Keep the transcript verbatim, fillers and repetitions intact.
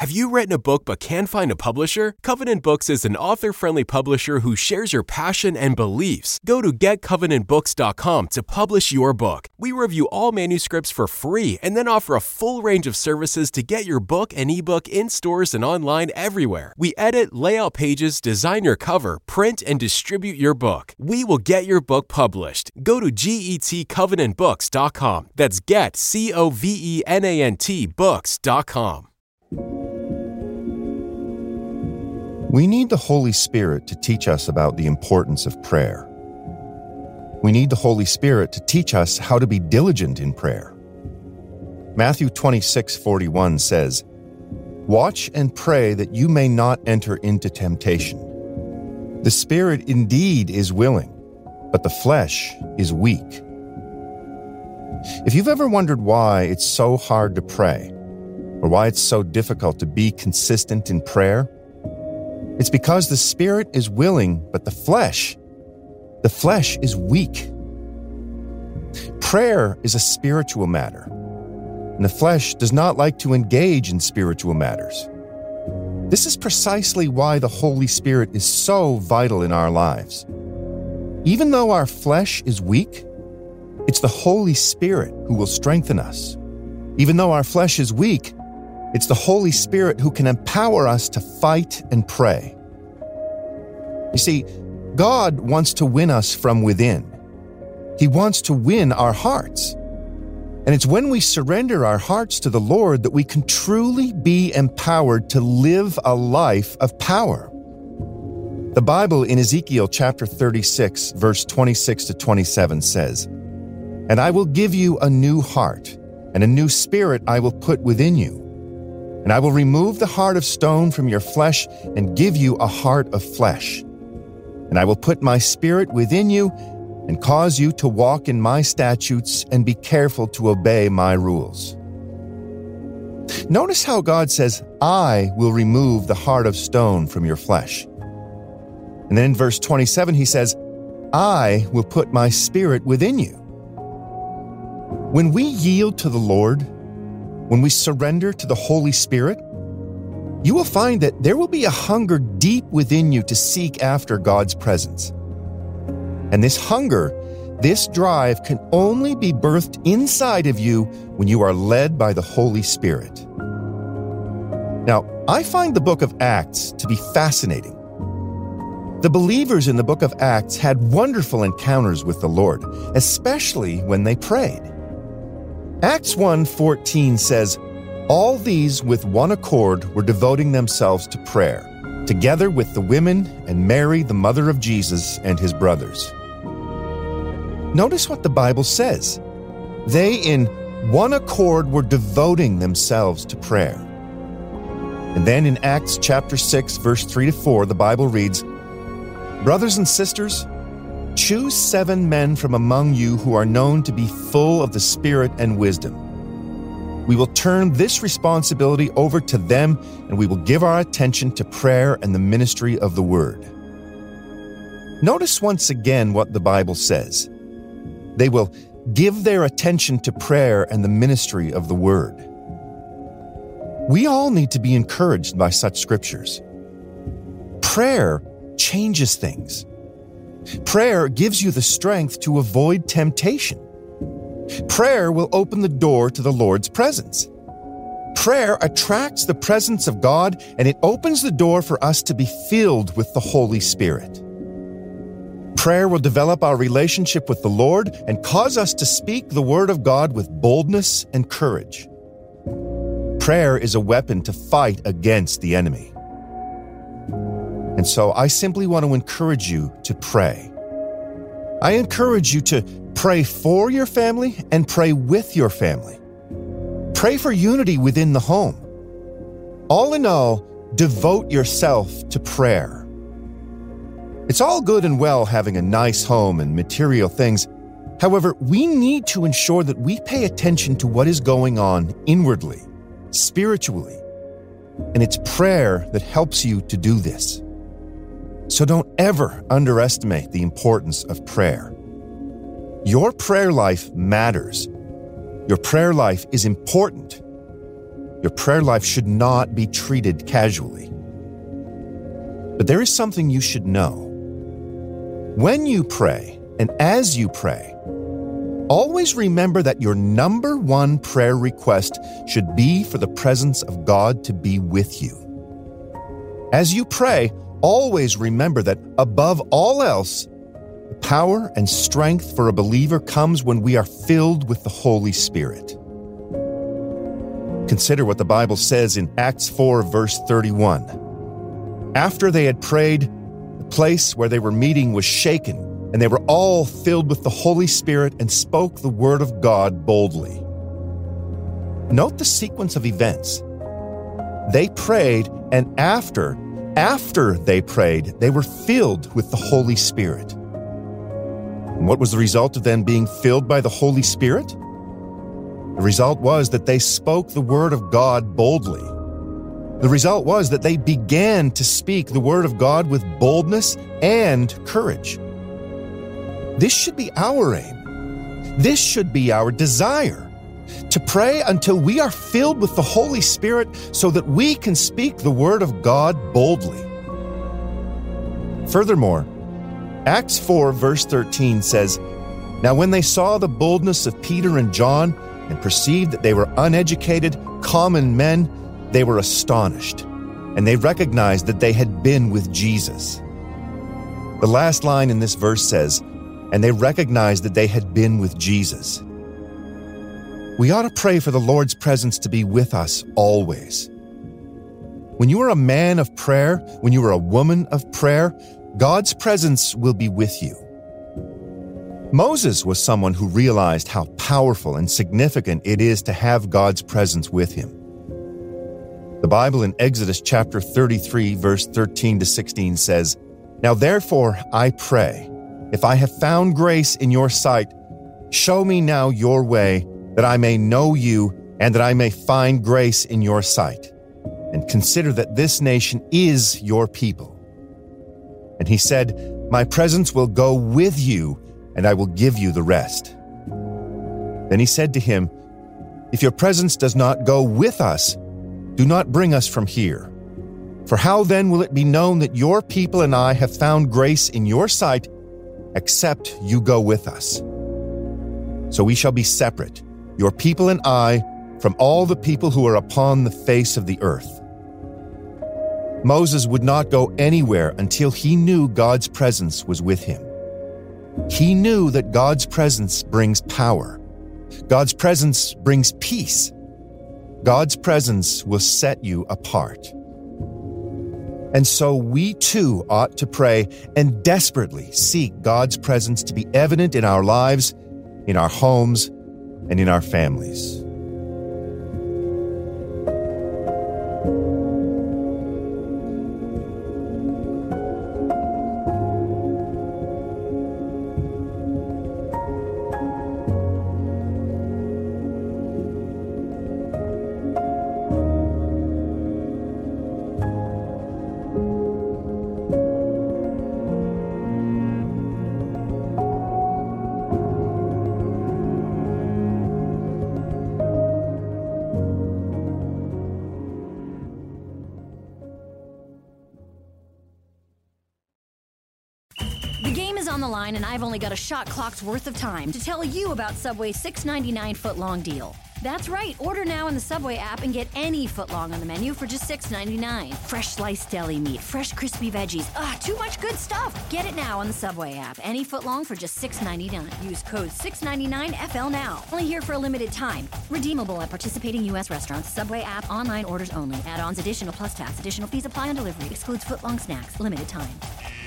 Have you written a book but can't find a publisher? Covenant Books is an author-friendly publisher who shares your passion and beliefs. Go to get covenant books dot com to publish your book. We review all manuscripts for free and then offer a full range of services to get your book and ebook in stores and online everywhere. We edit, lay out pages, design your cover, print, and distribute your book. We will get your book published. Go to get covenant books dot com. That's get, C O V E N A N T, books dot com. We need the Holy Spirit to teach us about the importance of prayer. We need the Holy Spirit to teach us how to be diligent in prayer. Matthew twenty-six forty-one says, "Watch and pray that you may not enter into temptation. The spirit indeed is willing, but the flesh is weak." If you've ever wondered why it's so hard to pray, or why it's so difficult to be consistent in prayer, it's because the spirit is willing, but the flesh, the flesh is weak. Prayer is a spiritual matter, and the flesh does not like to engage in spiritual matters. This is precisely why the Holy Spirit is so vital in our lives. Even though our flesh is weak, it's the Holy Spirit who will strengthen us. Even though our flesh is weak, it's the Holy Spirit who can empower us to fight and pray. You see, God wants to win us from within. He wants to win our hearts. And it's when we surrender our hearts to the Lord that we can truly be empowered to live a life of power. The Bible in Ezekiel chapter thirty-six, verse twenty-six to twenty-seven says, "And I will give you a new heart, and a new spirit I will put within you. And I will remove the heart of stone from your flesh and give you a heart of flesh. And I will put my spirit within you and cause you to walk in my statutes and be careful to obey my rules." Notice how God says, "I will remove the heart of stone from your flesh." And then in verse twenty-seven, he says, "I will put my spirit within you." When we yield to the Lord, when we surrender to the Holy Spirit, you will find that there will be a hunger deep within you to seek after God's presence. And this hunger, this drive can only be birthed inside of you when you are led by the Holy Spirit. Now, I find the book of Acts to be fascinating. The believers in the book of Acts had wonderful encounters with the Lord, especially when they prayed. Acts one fourteen says, "All these with one accord were devoting themselves to prayer, together with the women and Mary, the mother of Jesus, and his brothers." Notice what the Bible says. They in one accord were devoting themselves to prayer. And then in Acts chapter six, verse three to four, the Bible reads, "Brothers and sisters, choose seven men from among you who are known to be full of the Spirit and wisdom. We will turn this responsibility over to them, and we will give our attention to prayer and the ministry of the Word." Notice once again what the Bible says. They will give their attention to prayer and the ministry of the Word. We all need to be encouraged by such scriptures. Prayer changes things. Prayer gives you the strength to avoid temptation. Prayer will open the door to the Lord's presence. Prayer attracts the presence of God, and it opens the door for us to be filled with the Holy Spirit. Prayer will develop our relationship with the Lord and cause us to speak the Word of God with boldness and courage. Prayer is a weapon to fight against the enemy. And so I simply want to encourage you to pray. I encourage you to pray for your family and pray with your family. Pray for unity within the home. All in all, devote yourself to prayer. It's all good and well having a nice home and material things. However, we need to ensure that we pay attention to what is going on inwardly, spiritually. And it's prayer that helps you to do this. So don't ever underestimate the importance of prayer. Your prayer life matters. Your prayer life is important. Your prayer life should not be treated casually. But there is something you should know. When you pray, and as you pray, always remember that your number one prayer request should be for the presence of God to be with you. As you pray, always remember that above all else, the power and strength for a believer comes when we are filled with the Holy Spirit. Consider what the Bible says in Acts four, verse thirty-one. After they had prayed, the place where they were meeting was shaken, and they were all filled with the Holy Spirit and spoke the word of God boldly. Note the sequence of events. They prayed, and after, after they prayed, they were filled with the Holy Spirit. And what was the result of them being filled by the Holy Spirit? The result was that they spoke the word of God boldly. The result was that they began to speak the word of God with boldness and courage. This should be our aim. This should be our desire, to pray until we are filled with the Holy Spirit so that we can speak the word of God boldly. Furthermore, Acts four, verse thirteen says, "Now when they saw the boldness of Peter and John and perceived that they were uneducated, common men, they were astonished, and they recognized that they had been with Jesus." The last line in this verse says, "And they recognized that they had been with Jesus." We ought to pray for the Lord's presence to be with us always. When you are a man of prayer, when you are a woman of prayer, God's presence will be with you. Moses was someone who realized how powerful and significant it is to have God's presence with him. The Bible in Exodus chapter thirty-three, verse thirteen to sixteen says, "Now therefore I pray, if I have found grace in your sight, show me now your way, that I may know you and that I may find grace in your sight. And consider that this nation is your people." And he said, "My presence will go with you, and I will give you the rest." Then he said to him, "If your presence does not go with us, do not bring us from here. For how then will it be known that your people and I have found grace in your sight, except you go with us? So we shall be separate, your people and I, from all the people who are upon the face of the earth." Moses would not go anywhere until he knew God's presence was with him. He knew that God's presence brings power. God's presence brings peace. God's presence will set you apart. And so we too ought to pray and desperately seek God's presence to be evident in our lives, in our homes, and in our families. On the line, and I've only got a shot clock's worth of time to tell you about Subway's six ninety-nine footlong deal. That's right, order now in the Subway app and get any footlong on the menu for just six ninety-nine. Fresh sliced deli meat, fresh crispy veggies, ah, too much good stuff. Get it now on the Subway app. Any footlong for just six ninety-nine. Use code six ninety-nine F L now. Only here for a limited time. Redeemable at participating U S restaurants. Subway app, online orders only. Add-ons, additional plus tax. Additional fees apply on delivery. Excludes footlong snacks. Limited time.